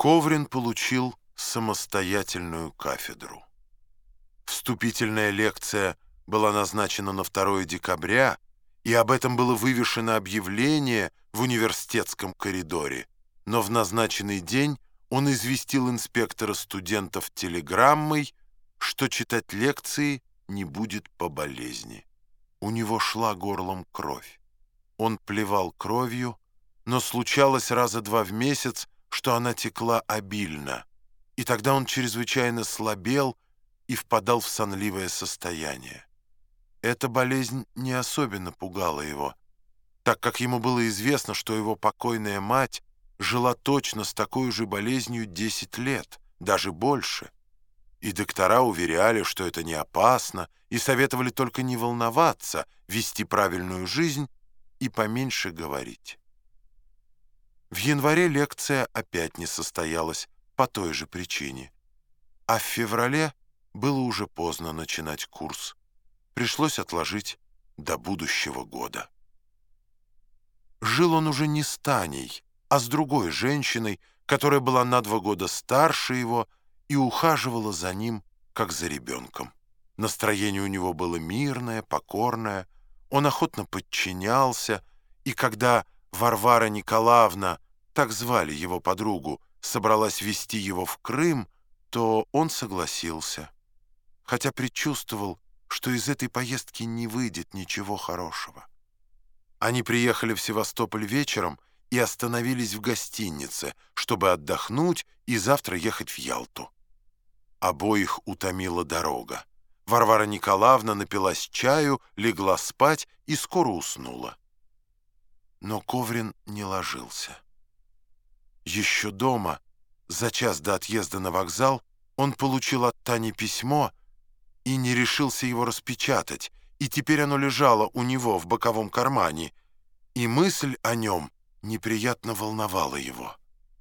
Коврин получил самостоятельную кафедру. Вступительная лекция была назначена на 2 декабря, и об этом было вывешено объявление в университетском коридоре, но в назначенный день он известил инспектора студентов телеграммой, что читать лекции не будет по болезни. У него шла горлом кровь. Он плевал кровью, но случалось раза 2 в месяц, что она текла обильно, и тогда он чрезвычайно слабел и впадал в сонливое состояние. Эта болезнь не особенно пугала его, так как ему было известно, что его покойная мать жила точно с такой же болезнью 10 лет, даже больше. И доктора уверяли, что это не опасно, и советовали только не волноваться, вести правильную жизнь и поменьше говорить. В январе лекция опять не состоялась по той же причине, а в феврале было уже поздно начинать курс. Пришлось отложить до будущего года. Жил он уже не с Таней, а с другой женщиной, которая была на 2 года старше его и ухаживала за ним, как за ребенком. Настроение у него было мирное, покорное, он охотно подчинялся, и когда Варвара Николаевна, так звали его подругу, собралась везти его в Крым, то он согласился, хотя предчувствовал, что из этой поездки не выйдет ничего хорошего. Они приехали в Севастополь вечером и остановились в гостинице, чтобы отдохнуть и завтра ехать в Ялту. Обоих утомила дорога. Варвара Николаевна напилась чаю, легла спать и скоро уснула. Но Коврин не ложился. Еще дома, за час до отъезда на вокзал, он получил от Тани письмо и не решился его распечатать, и теперь оно лежало у него в боковом кармане, и мысль о нем неприятно волновала его.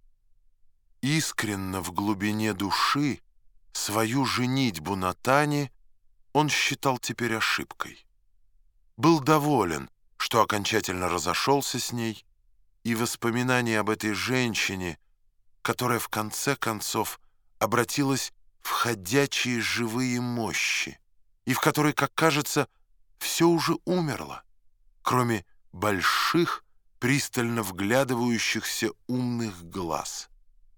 Искренно в глубине души свою женитьбу на Тане он считал теперь ошибкой. Был доволен, что окончательно разошелся с ней, и воспоминания об этой женщине, которая в конце концов обратилась в ходячие живые мощи, и в которой, как кажется, все уже умерло, кроме больших, пристально вглядывающихся умных глаз.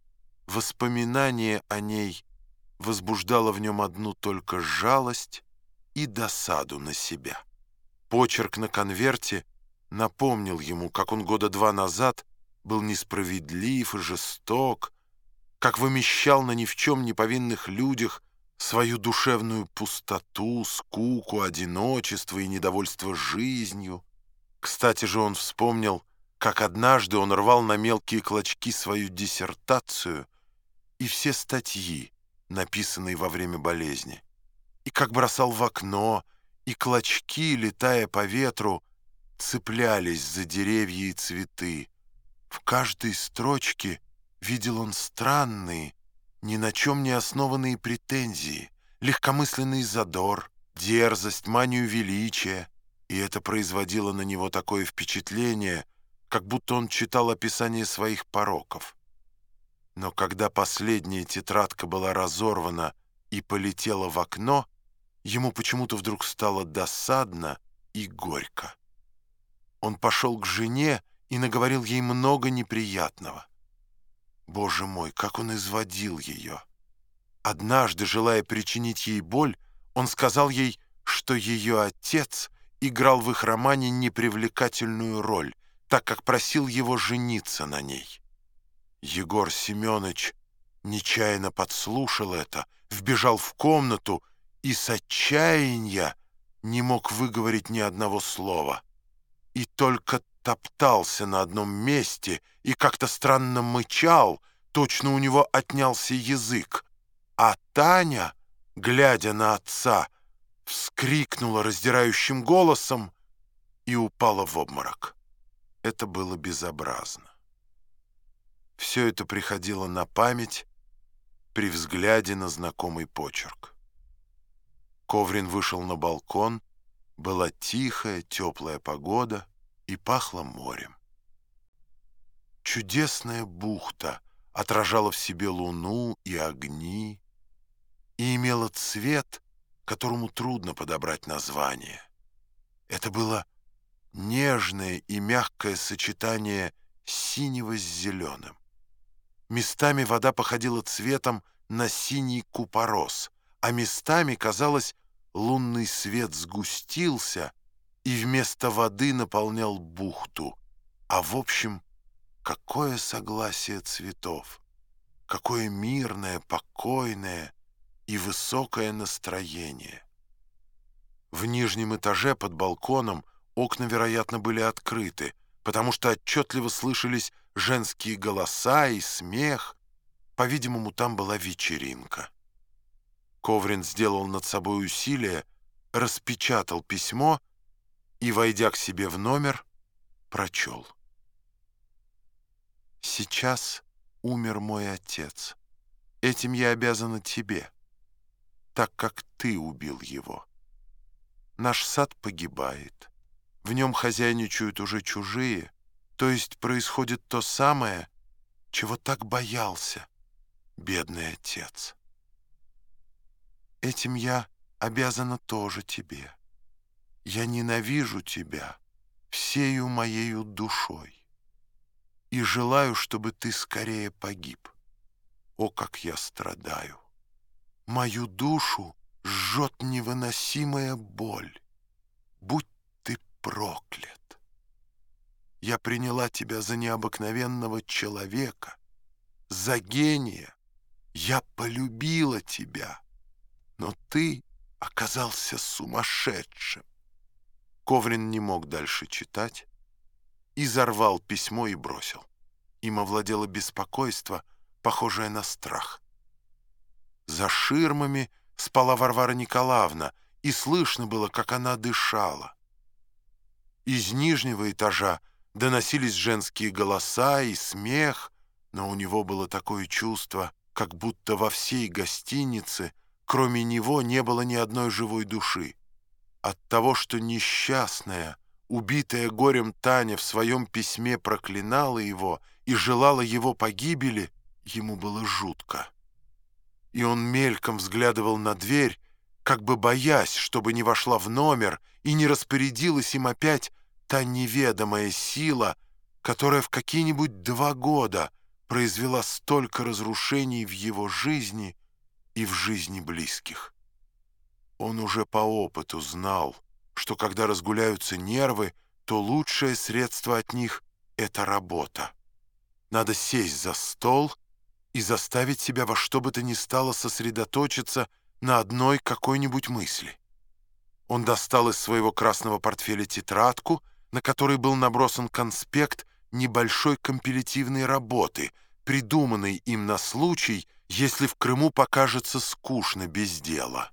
Воспоминание о ней возбуждало в нем одну только жалость и досаду на себя. Почерк на конверте напомнил ему, как он года 2 назад был несправедлив и жесток, как вымещал на ни в чем не повинных людях свою душевную пустоту, скуку, одиночество и недовольство жизнью. Кстати же он вспомнил, как однажды он рвал на мелкие клочки свою диссертацию и все статьи, написанные во время болезни, и как бросал в окно, и клочки, летая по ветру, цеплялись за деревья и цветы. В каждой строчке видел он странные, ни на чем не основанные претензии, легкомысленный задор, дерзость, манию величия, и это производило на него такое впечатление, как будто он читал описание своих пороков. Но когда последняя тетрадка была разорвана и полетела в окно, ему почему-то вдруг стало досадно и горько. Он пошел к жене и наговорил ей много неприятного. Боже мой, как он изводил ее! Однажды, желая причинить ей боль, он сказал ей, что ее отец играл в их романе непривлекательную роль, так как просил его жениться на ней. Егор Семенович нечаянно подслушал это, вбежал в комнату и с отчаяния не мог выговорить ни одного слова. И только топтался на одном месте и как-то странно мычал, точно у него отнялся язык. А Таня, глядя на отца, вскрикнула раздирающим голосом и упала в обморок. Это было безобразно. Все это приходило на память при взгляде на знакомый почерк. Коврин вышел на балкон, была тихая, теплая погода и пахло морем. Чудесная бухта отражала в себе луну и огни и имела цвет, которому трудно подобрать название. Это было нежное и мягкое сочетание синего с зеленым. Местами вода походила цветом на синий купорос, а местами, казалось, лунный свет сгустился и вместо воды наполнял бухту. А в общем, какое согласие цветов, какое мирное, покойное и высокое настроение. В нижнем этаже под балконом окна, вероятно, были открыты, потому что отчетливо слышались женские голоса и смех. По-видимому, там была вечеринка. Коврин сделал над собой усилие, распечатал письмо и, войдя к себе в номер, прочел. «Сейчас умер мой отец. Этим я обязана тебе, так как ты убил его. Наш сад погибает. В нем хозяйничают уже чужие, то есть происходит то самое, чего так боялся бедный отец. Этим я обязана тоже тебе. Я ненавижу тебя всею моею душой и желаю, чтобы ты скорее погиб. О, как я страдаю! Мою душу жжет невыносимая боль. Будь ты проклят! Я приняла тебя за необыкновенного человека, за гения. Я полюбила тебя, но ты оказался сумасшедшим». Коврин не мог дальше читать, изорвал письмо и бросил. Им овладело беспокойство, похожее на страх. За ширмами спала Варвара Николаевна, и слышно было, как она дышала. Из нижнего этажа доносились женские голоса и смех, но у него было такое чувство, как будто во всей гостинице, кроме него, не было ни одной живой души. От того, что несчастная, убитая горем Таня в своем письме проклинала его и желала его погибели, ему было жутко. И он мельком взглядывал на дверь, как бы боясь, чтобы не вошла в номер и не распорядилась им опять та неведомая сила, которая в какие-нибудь 2 года произвела столько разрушений в его жизни и в жизни близких. Он уже по опыту знал, что когда разгуляются нервы, то лучшее средство от них — это работа. Надо сесть за стол и заставить себя во что бы то ни стало сосредоточиться на одной какой-нибудь мысли. Он достал из своего красного портфеля тетрадку, на которой был набросан конспект небольшой компилятивной работы, придуманной им на случай, если в Крыму покажется скучно без дела.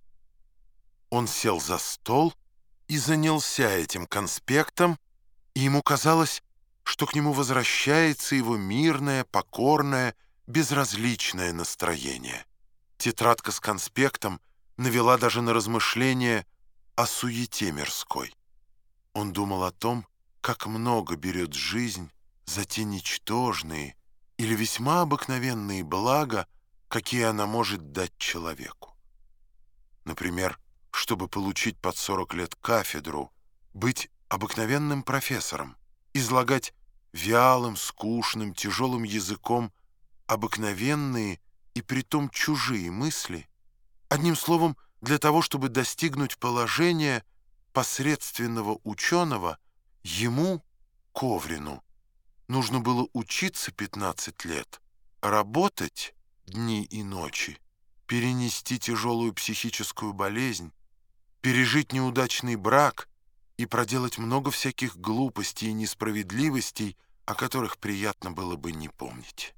Он сел за стол и занялся этим конспектом, и ему казалось, что к нему возвращается его мирное, покорное, безразличное настроение. Тетрадка с конспектом навела даже на размышления о суете мирской. Он думал о том, как много берет жизнь за те ничтожные или весьма обыкновенные блага, какие она может дать человеку. Например, чтобы получить под 40 лет кафедру, быть обыкновенным профессором, излагать вялым, скучным, тяжелым языком обыкновенные и притом чужие мысли, одним словом, для того, чтобы достигнуть положения посредственного ученого, ему, Коврину, нужно было учиться 15 лет, работать дни и ночи, перенести тяжелую психическую болезнь, пережить неудачный брак и проделать много всяких глупостей и несправедливостей, о которых приятно было бы не помнить.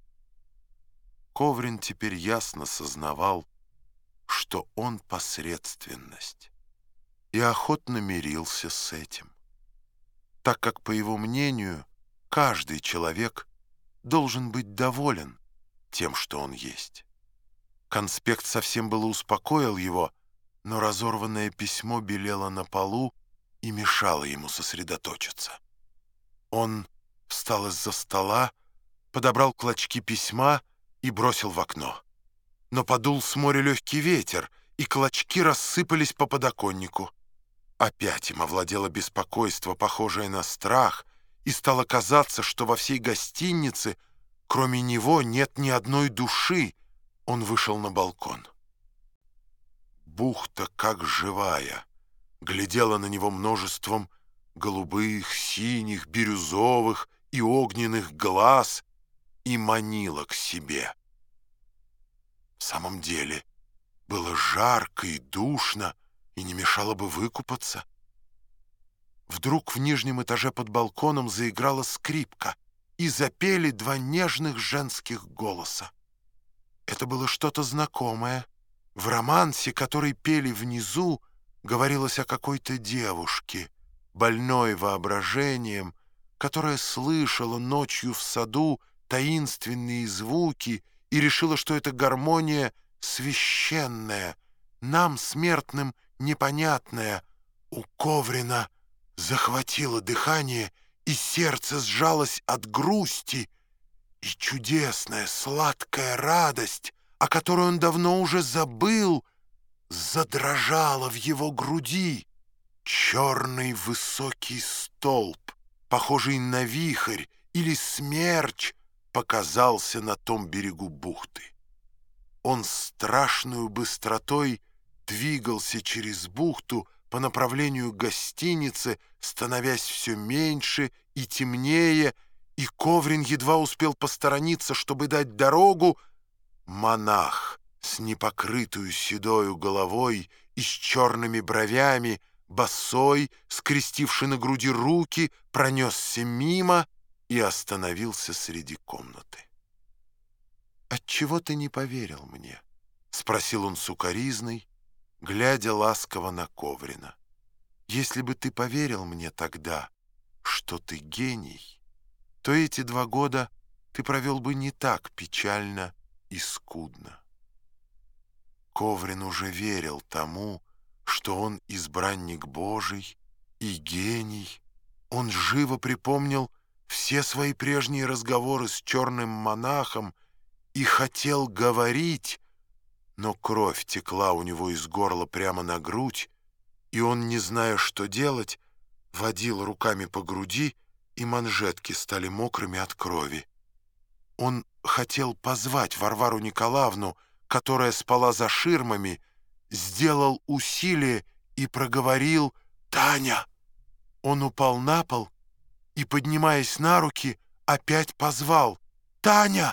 Коврин теперь ясно сознавал, что он посредственность, и охотно мирился с этим, так как, по его мнению, каждый человек должен быть доволен тем, что он есть. Конспект совсем было успокоил его, но разорванное письмо белело на полу и мешало ему сосредоточиться. Он встал из-за стола, подобрал клочки письма и бросил в окно. Но подул с моря легкий ветер, и клочки рассыпались по подоконнику. Опять им овладело беспокойство, похожее на страх, и стало казаться, что во всей гостинице, кроме него, нет ни одной души. Он вышел на балкон. Бухта, как живая, глядела на него множеством голубых, синих, бирюзовых и огненных глаз и манила к себе. В самом деле было жарко и душно, и не мешало бы выкупаться. Вдруг в нижнем этаже под балконом заиграла скрипка, и запели два нежных женских голоса. Это было что-то знакомое. В романсе, который пели внизу, говорилось о какой-то девушке, больной воображением, которая слышала ночью в саду таинственные звуки и решила, что это гармония священная, нам, смертным, непонятная. У Коврина захватило дыхание, и сердце сжалось от грусти, и чудесная сладкая радость, о которой он давно уже забыл, задрожала в его груди. Черный высокий столб, похожий на вихрь или смерч, показался на том берегу бухты. Он страшную быстротой двигался через бухту по направлению к гостинице, становясь все меньше и темнее, и Коврин едва успел посторониться, чтобы дать дорогу. Монах с непокрытую седою головой и с черными бровями, босой, скрестивший на груди руки, пронесся мимо и остановился среди комнаты. «Отчего ты не поверил мне?» — спросил он с укоризной, глядя ласково на Коврина. «Если бы ты поверил мне тогда, что ты гений, то эти 2 года ты провел бы не так печально и скудно». Коврин уже верил тому, что он избранник Божий и гений. Он живо припомнил все свои прежние разговоры с черным монахом и хотел говорить, но кровь текла у него из горла прямо на грудь, и он, не зная, что делать, водил руками по груди, и манжетки стали мокрыми от крови. Он хотел позвать Варвару Николаевну, которая спала за ширмами, сделал усилие и проговорил: «Таня!» Он упал на пол и, поднимаясь на руки, опять позвал: «Таня!»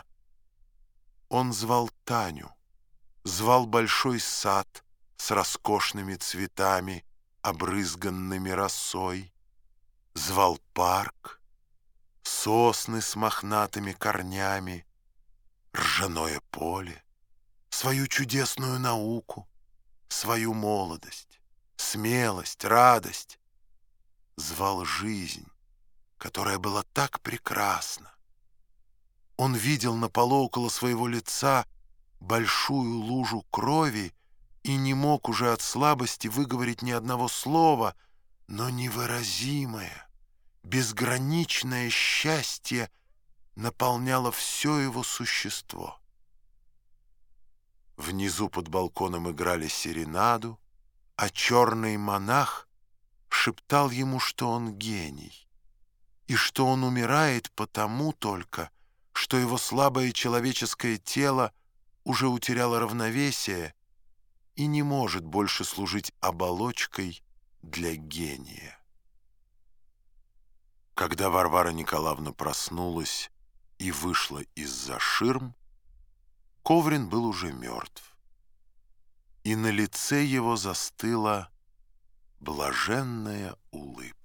Он звал Таню, звал большой сад с роскошными цветами, обрызганными росой, звал парк, сосны с мохнатыми корнями, ржаное поле, свою чудесную науку, свою молодость, смелость, радость. Звал жизнь, которая была так прекрасна. Он видел на полу около своего лица большую лужу крови и не мог уже от слабости выговорить ни одного слова, но невыразимое, безграничное счастье наполняло все его существо. Внизу под балконом играли серенаду, а черный монах шептал ему, что он гений, и что он умирает потому только, что его слабое человеческое тело уже утеряло равновесие и не может больше служить оболочкой для гения. Когда Варвара Николаевна проснулась и вышла из-за ширм, Коврин был уже мертв, и на лице его застыла блаженная улыбка.